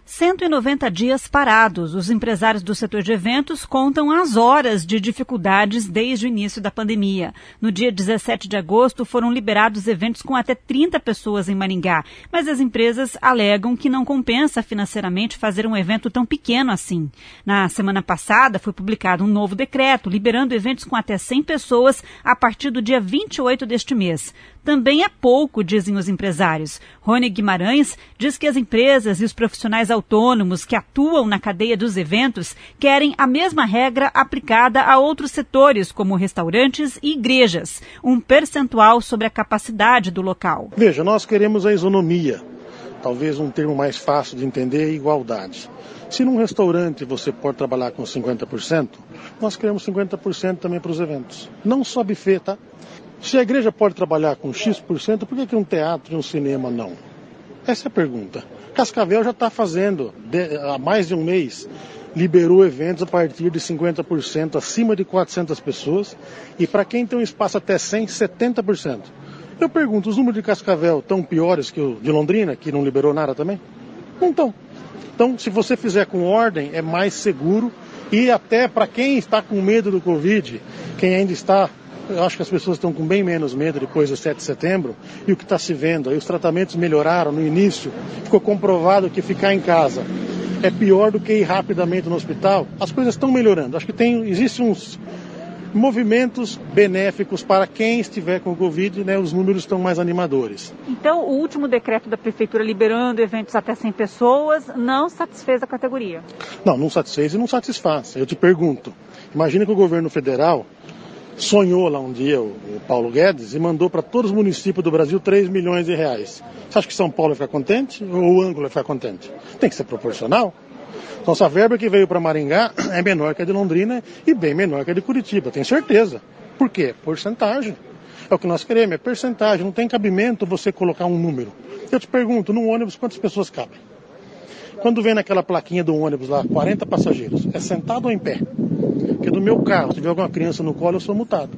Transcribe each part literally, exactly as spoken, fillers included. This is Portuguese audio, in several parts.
cento e noventa dias parados. Os empresários do setor de eventos contam as horas de dificuldades desde o início da pandemia. No dia dezessete de agosto, foram liberados eventos com até trinta pessoas em Maringá. Mas as empresas alegam que não compensa financeiramente fazer um evento tão pequeno assim. Na semana passada, foi publicado um novo decreto liberando eventos com até cem pessoas a partir do dia vinte e oito deste mês. Também é pouco, dizem os empresários. Rony Guimarães diz que as empresas e os profissionais autônomos que atuam na cadeia dos eventos querem a mesma regra aplicada a outros setores, como restaurantes e igrejas, um percentual sobre a capacidade do local. Veja, nós queremos a isonomia, talvez um termo mais fácil de entender é igualdade. Se num restaurante você pode trabalhar com cinquenta por cento, nós queremos cinquenta por cento também para os eventos. Não só buffet, tá? Se a igreja pode trabalhar com X por cento, por que, que um teatro e um cinema não? Essa é a pergunta. Cascavel já está fazendo, de, há mais de um mês, liberou eventos a partir de cinquenta por cento, acima de quatrocentas pessoas, e para quem tem um espaço até cem, setenta por cento. Eu pergunto, os números de Cascavel estão piores que o de Londrina, que não liberou nada também? Não estão. Então, se você fizer com ordem, é mais seguro, e até para quem está com medo do Covid, quem ainda está... Eu acho que as pessoas estão com bem menos medo depois do sete de setembro e o que está se vendo. Aí os tratamentos melhoraram no início, ficou comprovado que ficar em casa é pior do que ir rapidamente no hospital. As coisas estão melhorando. Acho que tem, existem uns movimentos benéficos para quem estiver com o Covid, né? Os números estão mais animadores. Então, o último decreto da Prefeitura liberando eventos até cem pessoas não satisfez a categoria? Não, não satisfez e não satisfaz. Eu te pergunto, imagina que o governo federal sonhou lá um dia o, o Paulo Guedes e mandou para todos os municípios do Brasil três milhões de reais. Você acha que São Paulo vai ficar contente ou o Ângulo vai ficar contente? Tem que ser proporcional. Então essa verba que veio para Maringá é menor que a de Londrina e bem menor que a de Curitiba, tenho certeza. Por quê? Porcentagem. É o que nós queremos, é percentagem, não tem cabimento você colocar um número. Eu te pergunto, num ônibus quantas pessoas cabem? Quando vem naquela plaquinha do ônibus lá, quarenta passageiros, é sentado ou em pé? Porque no meu carro, se tiver alguma criança no colo, eu sou multado.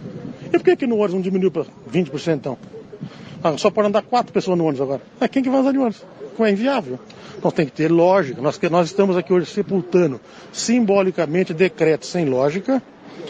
E por que que no ônibus não diminuiu para vinte por cento então? Ah, só pode andar quatro pessoas no ônibus agora. Ah, quem que vai andar de ônibus? Como é inviável. Então tem que ter lógica. Nós, nós estamos aqui hoje sepultando simbolicamente decretos sem lógica,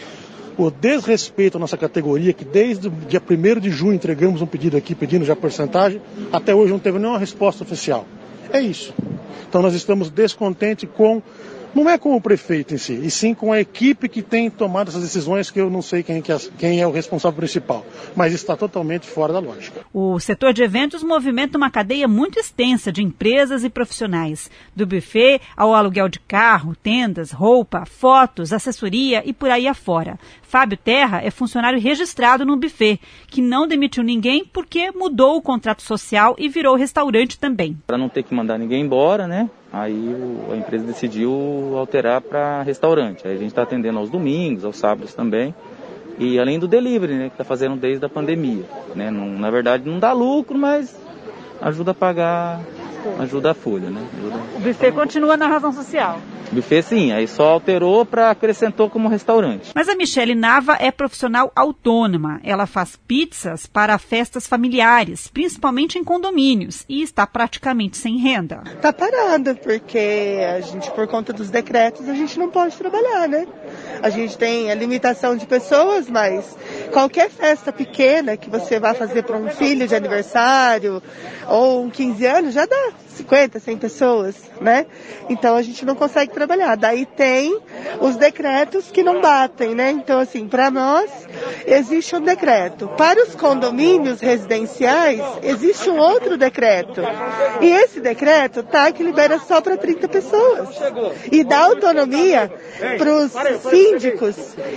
o desrespeito à nossa categoria, que desde o dia primeiro de junho entregamos um pedido aqui, pedindo já porcentagem, até hoje não teve nenhuma resposta oficial. É isso. Então nós estamos descontentes com... Não é com o prefeito em si, e sim com a equipe que tem tomado essas decisões, que eu não sei quem, quem é o responsável principal, mas está totalmente fora da lógica. O setor de eventos movimenta uma cadeia muito extensa de empresas e profissionais, do buffet ao aluguel de carro, tendas, roupa, fotos, assessoria e por aí afora. Fábio Terra é funcionário registrado no buffet, que não demitiu ninguém porque mudou o contrato social e virou restaurante também. Para não ter que mandar ninguém embora, né? Aí a empresa decidiu alterar para restaurante. Aí a gente está atendendo aos domingos, aos sábados também. E além do delivery, né, que está fazendo desde a pandemia. Né? Não, na verdade não dá lucro, mas ajuda a pagar, ajuda a folha. Né? Ajuda... O buffet continua na razão social? O buffet sim, aí só alterou para acrescentou como restaurante. Mas a Michele Nava é profissional autônoma. Ela faz pizzas para festas familiares, principalmente em condomínios, e está praticamente sem renda. Está parada, porque a gente, por conta dos decretos, a gente não pode trabalhar, né? A gente tem a limitação de pessoas, mas qualquer festa pequena que você vá fazer para um filho de aniversário ou um quinze anos, já dá cinquenta, cem pessoas, né? Então a gente não consegue trabalhar. Daí tem os decretos que não batem, né? Então, assim, para nós existe um decreto. Para os condomínios residenciais, existe um outro decreto. E esse decreto tá que libera só para trinta pessoas. E dá autonomia para os síndicos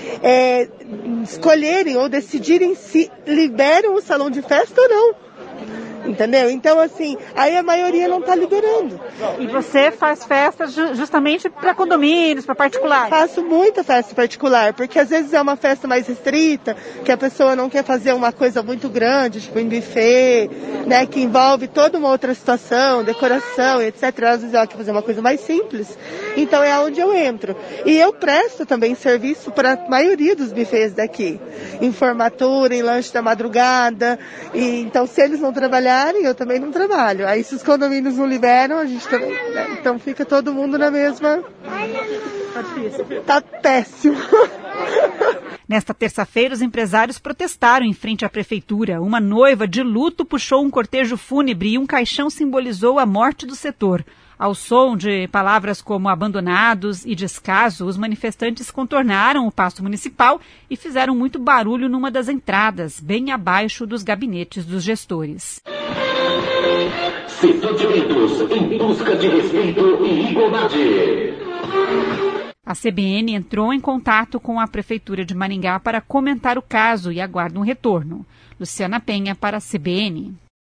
é, escolherem ou decidirem se liberam o salão de festa ou não. Entendeu? Então, assim, aí a maioria não está liberando. E você faz festas ju- justamente para condomínios, para particulares? Faço muita festa particular, porque às vezes é uma festa mais restrita, que a pessoa não quer fazer uma coisa muito grande, tipo um buffet, né, que envolve toda uma outra situação, decoração, etcétera. Às vezes ela quer fazer uma coisa mais simples. Então é onde eu entro. E eu presto também serviço para a maioria dos buffets daqui. Em formatura, em lanche da madrugada. E, então, se eles não trabalharem, trabalharem, eu também não trabalho. Aí se os condomínios não liberam, a gente também, né? Então fica todo mundo na mesma... Tá difícil. Tá péssimo. Nesta terça-feira, os empresários protestaram em frente à prefeitura. Uma noiva de luto puxou um cortejo fúnebre e um caixão simbolizou a morte do setor. Ao som de palavras como abandonados e descaso, os manifestantes contornaram o paço municipal e fizeram muito barulho numa das entradas, bem abaixo dos gabinetes dos gestores. Setor de eventos, em busca de respeito e igualdade. A C B N entrou em contato com a Prefeitura de Maringá para comentar o caso e aguarda um retorno. Luciana Penha para a C B N.